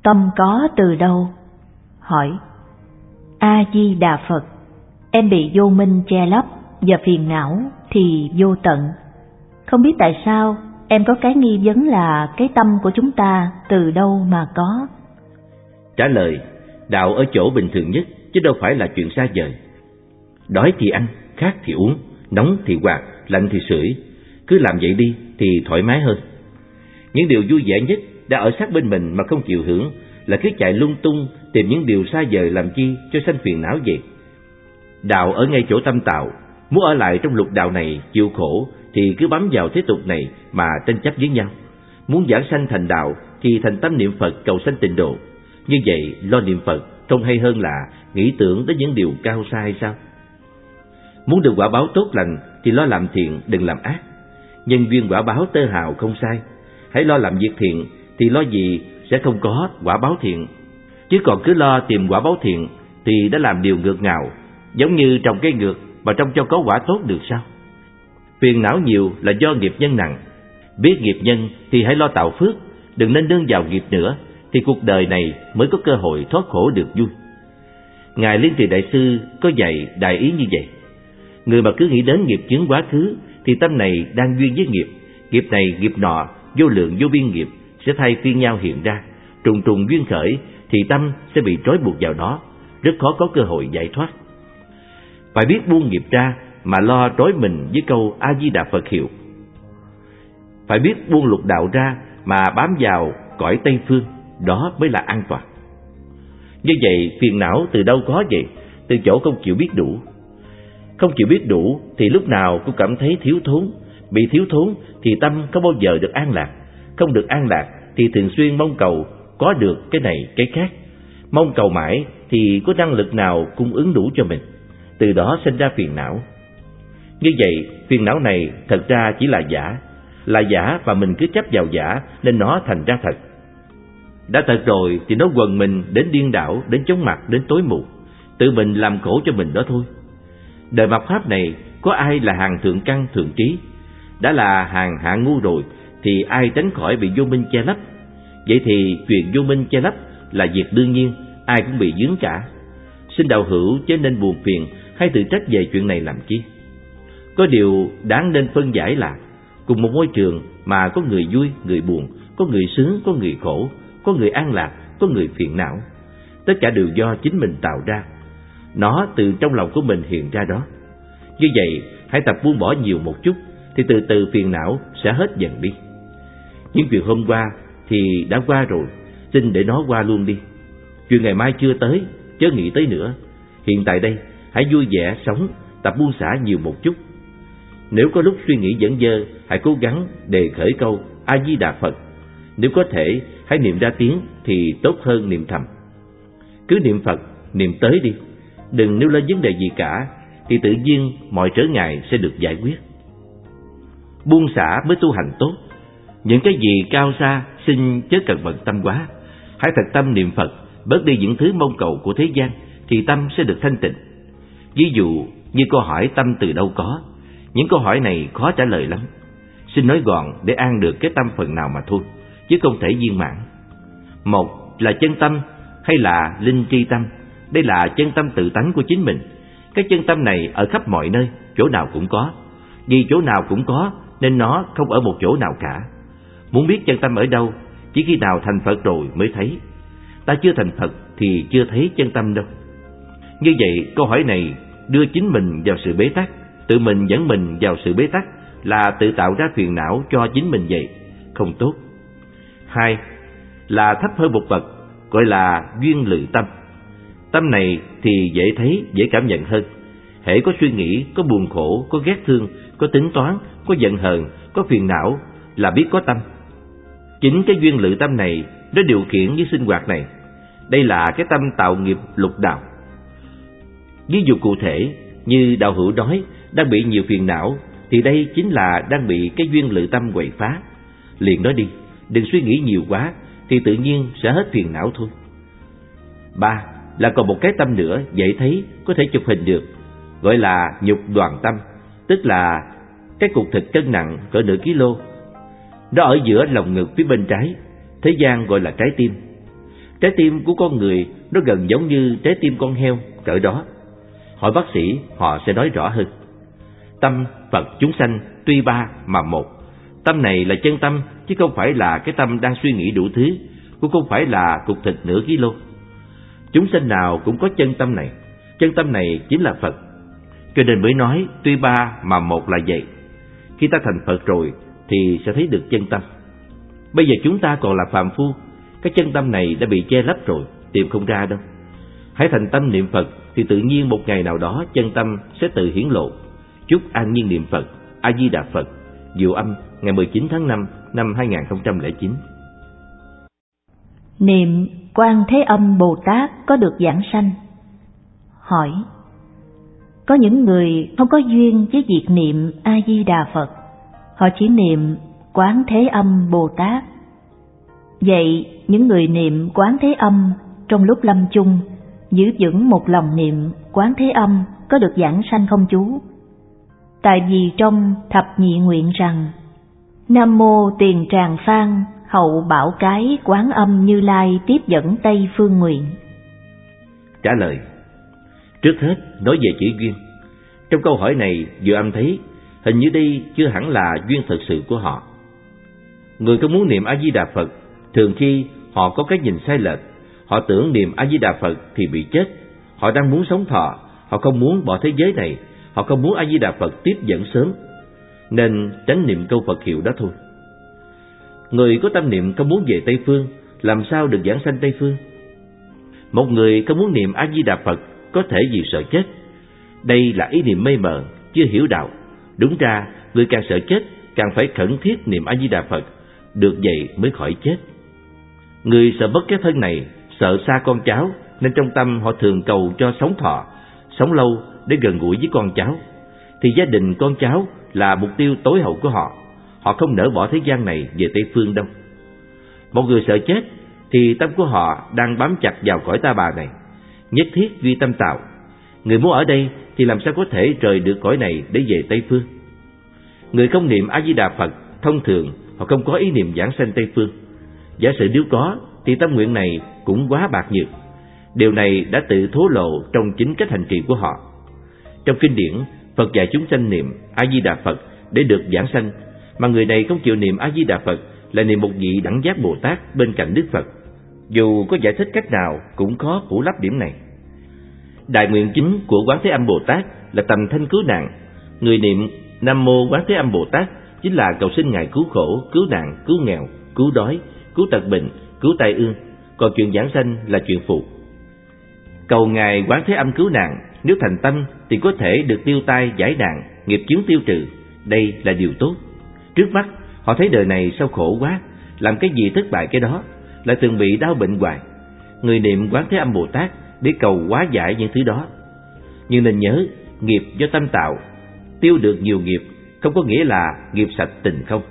Tâm có từ đâu? Hỏi. A Di Đà Phật, em bị vô minh che lấp và phiền não thì vô tận. Không biết tại sao em có cái nghi vấn là cái tâm của chúng ta từ đâu mà có? Trả lời, đạo ở chỗ bình thường nhất, chứ đâu phải là chuyện xa vời. Đói thì ăn, khát thì uống, nóng thì quạt, lạnh thì sưởi. Cứ làm vậy đi thì thoải mái hơn. Những điều vui vẻ nhất đã ở sát bên mình mà không chịu hưởng, là cứ chạy lung tung tìm những điều xa vời làm chi cho sanh phiền não vậy. Đạo ở ngay chỗ tâm tạo. Muốn ở lại trong lục đạo này chịu khổ thì cứ bám vào thế tục này mà tranh chấp với nhau. Muốn giảng sanh thành đạo thì thành tâm niệm Phật cầu sanh tịnh độ. Như vậy lo niệm Phật không hay hơn là nghĩ tưởng đến những điều cao xa hay sao? Muốn được quả báo tốt lành thì lo làm thiện, đừng làm ác. Nhân duyên quả báo tơ hào không sai. Hãy lo làm việc thiện thì lo gì sẽ không có quả báo thiện. Chứ còn cứ lo tìm quả báo thiện thì đã làm điều ngược ngạo, giống như trồng cây ngược mà trông cho có quả tốt được sao? Phiền não nhiều là do nghiệp nhân nặng. Biết nghiệp nhân thì hãy lo tạo phước, đừng nên nương vào nghiệp nữa, thì cuộc đời này mới có cơ hội thoát khổ được vui. Ngài Liên Trì Đại Sư có dạy đại ý như vậy. Người mà cứ nghĩ đến nghiệp chướng quá khứ thì tâm này đang duyên với nghiệp này nghiệp nọ, vô lượng vô biên nghiệp sẽ thay phiên nhau hiện ra, trùng trùng duyên khởi thì tâm sẽ bị trói buộc vào nó, rất khó có cơ hội giải thoát. Phải biết buông nghiệp ra mà lo trói mình với câu A Di Đà Phật hiệu. Phải biết buông lục đạo ra mà bám vào cõi Tây Phương, đó mới là an toàn. Như vậy phiền não từ đâu có vậy? Từ chỗ không chịu biết đủ. Không chịu biết đủ thì lúc nào cũng cảm thấy thiếu thốn. Bị thiếu thốn thì tâm không bao giờ được an lạc. Không được an lạc thì thường xuyên mong cầu có được cái này cái khác. Mong cầu mãi thì có năng lực nào cung ứng đủ cho mình. Từ đó sinh ra phiền não. Như vậy phiền não này thật ra chỉ là giả và mình cứ chấp vào giả nên nó thành ra thật. Đã thật rồi thì nó quần mình đến điên đảo, đến chóng mặt, đến tối mù. Tự mình làm khổ cho mình đó thôi. Đời mạt Pháp này có ai là hàng thượng căn thượng trí? Đã là hàng hạ ngu rồi thì ai tránh khỏi bị vô minh che lấp? Vậy thì chuyện vô minh che lấp là việc đương nhiên, ai cũng bị vướng cả. Xin đạo hữu chớ nên buồn phiền hay tự trách về chuyện này làm chi. Có điều đáng nên phân giải là cùng một môi trường mà có người vui, người buồn, có người sướng, có người khổ, có người an lạc, có người phiền não. Tất cả đều do chính mình tạo ra. Nó từ trong lòng của mình hiện ra đó. Như vậy hãy tập buông bỏ nhiều một chút thì từ từ phiền não sẽ hết dần đi. Những chuyện hôm qua thì đã qua rồi, xin để nó qua luôn đi. Chuyện ngày mai chưa tới, chớ nghĩ tới nữa. Hiện tại đây hãy vui vẻ sống, tập buông xả nhiều một chút. Nếu có lúc suy nghĩ dẫn dơ, hãy cố gắng đề khởi câu A Di Đà Phật. Nếu có thể hãy niệm ra tiếng thì tốt hơn niệm thầm. Cứ niệm Phật, niệm tới đi. Đừng nêu lên vấn đề gì cả thì tự nhiên mọi trở ngại sẽ được giải quyết. Buông xả mới tu hành tốt. Những cái gì cao xa xin chớ cần bận tâm quá. Hãy thật tâm niệm Phật, bớt đi những thứ mong cầu của thế gian thì tâm sẽ được thanh tịnh. Ví dụ như câu hỏi tâm từ đâu có. Những câu hỏi này khó trả lời lắm. Xin nói gọn để an được cái tâm phần nào mà thôi, chứ không thể viên mãn. Một là chân tâm hay là linh tri tâm. Đây là chân tâm tự tánh của chính mình. Cái chân tâm này ở khắp mọi nơi, chỗ nào cũng có. Vì chỗ nào cũng có nên nó không ở một chỗ nào cả. Muốn biết chân tâm ở đâu, chỉ khi nào thành Phật rồi mới thấy. Ta chưa thành Phật thì chưa thấy chân tâm đâu. Như vậy câu hỏi này đưa chính mình vào sự bế tắc, tự mình dẫn mình vào sự bế tắc, là tự tạo ra phiền não cho chính mình vậy, không tốt. Hai là thấp hơn một bậc, gọi là duyên lự tâm. Tâm này thì dễ thấy, dễ cảm nhận hơn. Hễ có suy nghĩ, có buồn khổ, có ghét thương, có tính toán, có giận hờn, có phiền não là biết có tâm. Chính cái duyên lự tâm này nó điều khiển với sinh hoạt này. Đây là cái tâm tạo nghiệp lục đạo. Ví dụ cụ thể như đạo hữu nói đang bị nhiều phiền não thì đây chính là đang bị cái duyên lự tâm quậy phá. Liền nói đi, đừng suy nghĩ nhiều quá thì tự nhiên sẽ hết phiền não thôi. Ba là còn một cái tâm nữa dễ thấy, có thể chụp hình được, gọi là nhục đoàn tâm, tức là cái cục thịt cân nặng cỡ nửa kg. Nó ở giữa lòng ngực phía bên trái, thế gian gọi là trái tim. Trái tim của con người nó gần giống như trái tim con heo cỡ đó. Hỏi bác sĩ, họ sẽ nói rõ hơn. Tâm Phật chúng sanh tuy ba mà một. Tâm này là chân tâm, chứ không phải là cái tâm đang suy nghĩ đủ thứ, cũng không phải là cục thịt nửa kg. Chúng sanh nào cũng có chân tâm này. Chân tâm này chính là Phật. Cho nên mới nói tuy ba mà một là vậy. Khi ta thành Phật rồi thì sẽ thấy được chân tâm. Bây giờ chúng ta còn là phàm phu, cái chân tâm này đã bị che lấp rồi, tìm không ra đâu. Hãy thành tâm niệm Phật thì tự nhiên một ngày nào đó chân tâm sẽ tự hiển lộ. Chúc an nhiên niệm Phật. A Di Đà Phật. Diệu Âm, ngày 19 tháng 5 năm 2009. Niệm Quan Thế Âm Bồ Tát có được giảng sanh? Hỏi: có những người không có duyên với việc niệm A Di Đà Phật, họ chỉ niệm Quán Thế Âm Bồ Tát. Vậy những người niệm Quán Thế Âm trong lúc lâm chung giữ vững một lòng niệm Quán Thế Âm có được giảng sanh không chú? Tại vì trong thập nhị nguyện rằng: Nam mô Tiền Tràng Phan hậu bảo cái Quán Âm Như Lai tiếp dẫn Tây Phương nguyện. Trả lời: trước hết nói về chữ duyên. Trong câu hỏi này Diệu Âm thấy hình như đây chưa hẳn là duyên thật sự của họ. Người có muốn niệm A Di Đà Phật, thường khi họ có cái nhìn sai lệch. Họ tưởng niệm A Di Đà Phật thì bị chết. Họ đang muốn sống thọ, họ không muốn bỏ thế giới này, họ không muốn A Di Đà Phật tiếp dẫn sớm, nên tránh niệm câu Phật hiệu đó thôi. Người có tâm niệm không muốn về Tây Phương, làm sao được giảng sanh Tây Phương? Một người không muốn niệm A Di Đà Phật có thể vì sợ chết. Đây là ý niệm mê mờ, chưa hiểu đạo. Đúng ra, người càng sợ chết càng phải khẩn thiết niệm A Di Đà Phật, được vậy mới khỏi chết. Người sợ mất cái thân này, sợ xa con cháu, nên trong tâm họ thường cầu cho sống thọ, sống lâu để gần gũi với con cháu. Thì gia đình con cháu là mục tiêu tối hậu của họ. Họ không nỡ bỏ thế gian này về Tây Phương đâu. Một người sợ chết thì tâm của họ đang bám chặt vào cõi ta bà này, nhất thiết duy tâm tạo. Người muốn ở đây thì làm sao có thể rời được cõi này để về Tây Phương? Người không niệm A Di Đà Phật, thông thường họ không có ý niệm giảng sanh Tây Phương. Giả sử nếu có thì tâm nguyện này cũng quá bạc nhược. Điều này đã tự thố lộ trong chính cách hành trì của họ. Trong kinh điển, Phật dạy chúng sanh niệm A Di Đà Phật để được giảng sanh, mà người này không chịu niệm A Di Đà Phật là niệm một vị đẳng giác Bồ Tát bên cạnh Đức Phật. Dù có giải thích cách nào cũng khó phủ lấp điểm này. Đại nguyện chính của Quán Thế Âm Bồ Tát là tầm thanh cứu nạn. Người niệm Nam mô Quán Thế Âm Bồ Tát chính là cầu xin Ngài cứu khổ, cứu nạn, cứu nghèo, cứu đói, cứu tật bệnh, cứu tai ương. Còn chuyện giảng sanh là chuyện phụ. Cầu Ngài Quán Thế Âm cứu nạn, nếu thành tâm thì có thể được tiêu tai giải nạn, nghiệp chướng tiêu trừ. Đây là điều tốt. Trước mắt họ thấy đời này sao khổ quá, làm cái gì thất bại cái đó, lại thường bị đau bệnh hoài. Người niệm Quán Thế Âm Bồ Tát để cầu hóa giải những thứ đó. Nhưng nên nhớ, nghiệp do tâm tạo, tiêu được nhiều nghiệp không có nghĩa là nghiệp sạch tình không.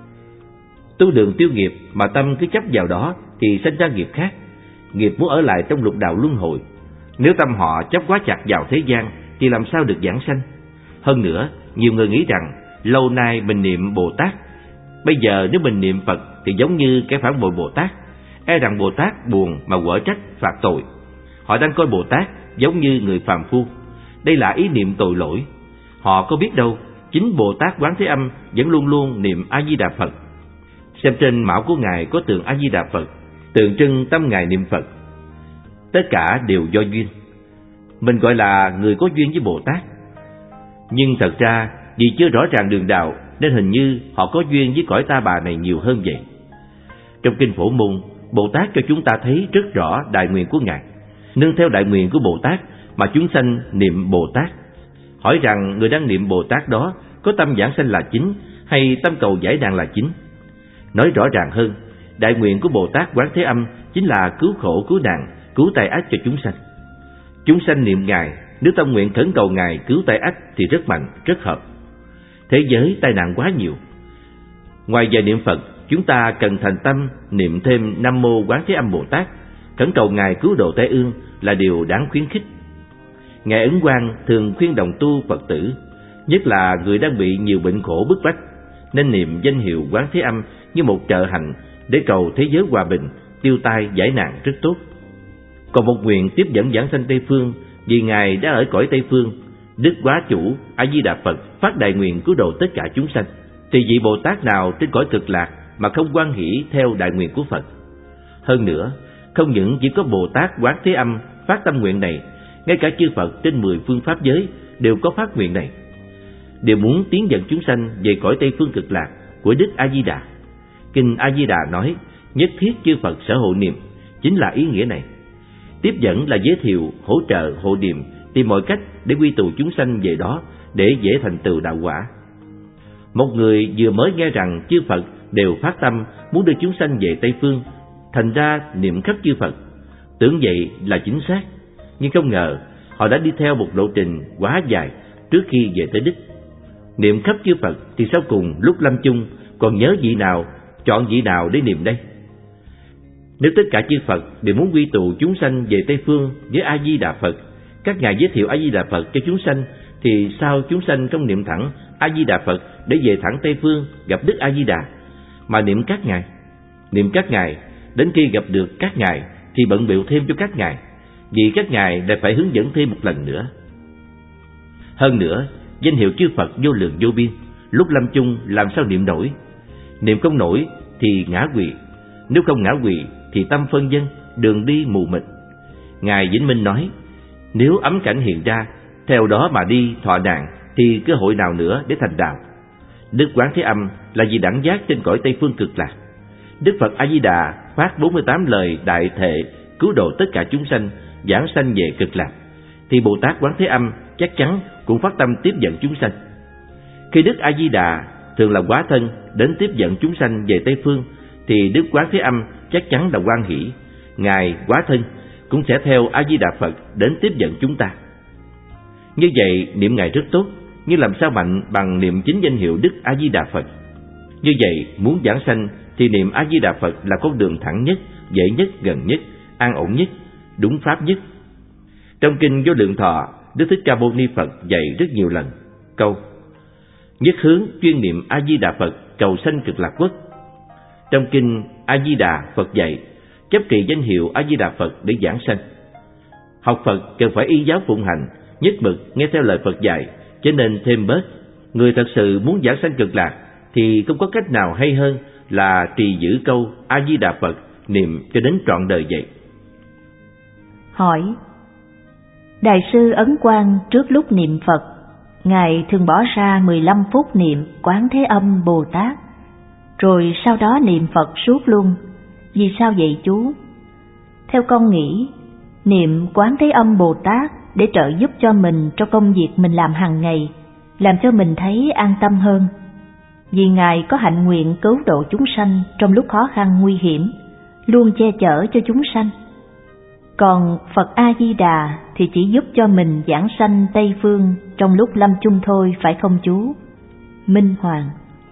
Tu đường tiêu nghiệp mà tâm cứ chấp vào đó thì sinh ra nghiệp khác. Nghiệp muốn ở lại trong lục đạo luân hồi. Nếu tâm họ chấp quá chặt vào thế gian thì làm sao được giảng sanh? Hơn nữa, nhiều người nghĩ rằng lâu nay mình niệm Bồ Tát, bây giờ nếu mình niệm Phật thì giống như cái phản bội Bồ Tát. E rằng Bồ Tát buồn mà quở trách phạt tội. Họ đang coi Bồ Tát giống như người phàm phu. Đây là ý niệm tội lỗi. Họ có biết đâu, chính Bồ Tát Quán Thế Âm vẫn luôn luôn niệm A Di Đà Phật. Xem trên mão của Ngài có tượng A Di Đà Phật, tượng trưng tâm Ngài niệm Phật. Tất cả đều do duyên. Mình gọi là người có duyên với Bồ Tát. Nhưng thật ra vì chưa rõ ràng đường đạo nên hình như họ có duyên với cõi ta bà này nhiều hơn vậy. Trong kinh Phổ Môn, Bồ Tát cho chúng ta thấy rất rõ đại nguyện của Ngài. Nương theo đại nguyện của Bồ Tát mà chúng sanh niệm Bồ Tát. Hỏi rằng người đang niệm Bồ Tát đó có tâm giảng sanh là chính hay tâm cầu giải nạn là chính? Nói rõ ràng hơn, đại nguyện của Bồ Tát Quán Thế Âm chính là cứu khổ, cứu nạn, cứu tai ách cho chúng sanh. Chúng sanh niệm Ngài, nếu tâm nguyện khẩn cầu Ngài cứu tai ách thì rất mạnh, rất hợp. Thế giới tai nạn quá nhiều. Ngoài giờ niệm Phật, chúng ta cần thành tâm niệm thêm Nam mô Quán Thế Âm Bồ Tát, khẩn cầu Ngài cứu độ tai ương là điều đáng khuyến khích. Ngài Ấn Quang thường khuyên đồng tu Phật tử, nhất là người đang bị nhiều bệnh khổ bức bách, nên niệm danh hiệu Quán Thế Âm như một trợ hạnh để cầu thế giới hòa bình, tiêu tai giải nạn rất tốt. Còn một nguyện tiếp dẫn giảng sanh Tây Phương, vì Ngài đã ở cõi Tây Phương, Đức Quá Chủ A Di Đà Phật phát đại nguyện cứu độ tất cả chúng sanh, thì vị Bồ Tát nào trên cõi Cực Lạc mà không hoan hỷ theo đại nguyện của Phật? Hơn nữa, không những chỉ có Bồ Tát Quán Thế Âm phát tâm nguyện này, ngay cả chư Phật trên 10 phương pháp giới đều có phát nguyện này, đều muốn tiến dẫn chúng sanh về cõi Tây Phương Cực Lạc của Đức A Di Đà. Kinh A Di Đà nói nhất thiết chư Phật sở hộ niệm, chính là ý nghĩa này. Tiếp dẫn là giới thiệu, hỗ trợ, hộ niệm, tìm mọi cách để quy tụ chúng sanh về đó để dễ thành tựu đạo quả. Một người vừa mới nghe rằng chư Phật đều phát tâm muốn đưa chúng sanh về Tây Phương, thành ra niệm khắp chư Phật, tưởng vậy là chính xác, nhưng không ngờ họ đã đi theo một lộ trình quá dài trước khi về tới đích. Niệm khắp chư Phật thì sau cùng lúc lâm chung còn nhớ vị nào, chọn vị nào để niệm đây? Nếu tất cả chư Phật đều muốn quy tụ chúng sanh về Tây Phương với A Di Đà Phật, các ngài giới thiệu A Di Đà Phật cho chúng sanh, thì sao chúng sanh không niệm thẳng A Di Đà Phật để về thẳng Tây Phương gặp Đức A Di Đà, mà niệm các ngài? Niệm các ngài đến khi gặp được các ngài thì bận bịu thêm cho các ngài, vì các ngài lại phải hướng dẫn thêm một lần nữa. Hơn nữa, danh hiệu chư Phật vô lượng vô biên, lúc lâm chung làm sao niệm nổi? Niệm không nổi thì ngã quỵ, nếu không ngã quỵ thì tâm phân vân, đường đi mù mịt. Ngài Vĩnh Minh nói, nếu ấm cảnh hiện ra, theo đó mà đi thọ nạn, thì cơ hội nào nữa để thành đạo? Đức Quán Thế Âm là vị đẳng giác trên cõi Tây Phương Cực Lạc. Đức Phật A Di Đà phát 48 lời đại thệ cứu độ tất cả chúng sanh, giảng sanh về Cực Lạc, thì Bồ Tát Quán Thế Âm chắc chắn cũng phát tâm tiếp dẫn chúng sanh. Khi Đức A Di Đà thường là hóa thân đến tiếp dẫn chúng sanh về Tây Phương, thì Đức Quán Thế Âm chắc chắn là hoan hỷ, ngài hóa thân cũng sẽ theo A Di Đà Phật đến tiếp dẫn chúng ta. Như vậy niệm ngài rất tốt, nhưng làm sao mạnh bằng niệm chính danh hiệu Đức A Di Đà Phật? Như vậy muốn giảng sanh thì niệm A Di Đà Phật là con đường thẳng nhất, dễ nhất, gần nhất, an ổn nhất, đúng pháp nhất. Trong kinh Vô Lượng Thọ, Đức Thích Ca Mâu Ni Phật dạy rất nhiều lần câu nhất hướng chuyên niệm A Di Đà Phật cầu sanh Cực Lạc Quốc. Trong kinh A Di Đà, Phật dạy chấp trì danh hiệu A Di Đà Phật để giảng sanh. Học Phật cần phải y giáo phụng hành, nhất mực nghe theo lời Phật dạy, cho nên thêm bớt. Người thật sự muốn giảng sanh Cực Lạc thì không có cách nào hay hơn là trì giữ câu A Di Đà Phật, niệm cho đến trọn đời vậy. Hỏi: Đại sư Ấn Quang trước lúc niệm Phật, ngài thường bỏ ra 15 phút niệm Quán Thế Âm Bồ Tát, rồi sau đó niệm Phật suốt luôn. Vì sao vậy chú? Theo con nghĩ, niệm Quán Thế Âm Bồ Tát để trợ giúp cho mình trong công việc mình làm hàng ngày, làm cho mình thấy an tâm hơn. Vì ngài có hạnh nguyện cứu độ chúng sanh trong lúc khó khăn nguy hiểm, luôn che chở cho chúng sanh. Còn Phật A Di Đà thì chỉ giúp cho mình giảng sanh Tây Phương trong lúc lâm chung thôi, phải không chú? Minh Hoàng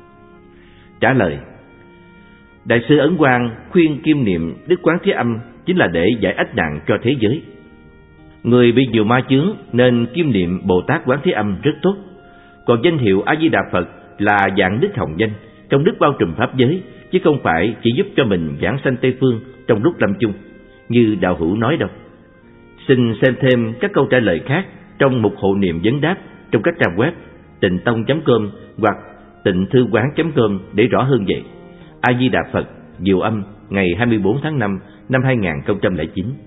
trả lời: Đại sư Ấn Quang khuyên kiêm niệm Đức Quán Thế Âm chính là để giải ách nạn cho thế giới. Người bị nhiều ma chướng nên kiêm niệm Bồ Tát Quán Thế Âm rất tốt. Còn danh hiệu A Di Đà Phật là dạng đức hồng danh, công đức bao trùm pháp giới, chứ không phải chỉ giúp cho mình giảng sanh Tây Phương trong lúc lâm chung như đạo hữu nói đâu. Xin xem thêm các câu trả lời khác trong mục hộ niệm vấn đáp trong các trang web tịnh-tông.com hoặc tịnh-thư-quán.com để rõ hơn vậy. A Di Đà Phật, Diệu Âm, ngày 24 tháng 5 năm 2009.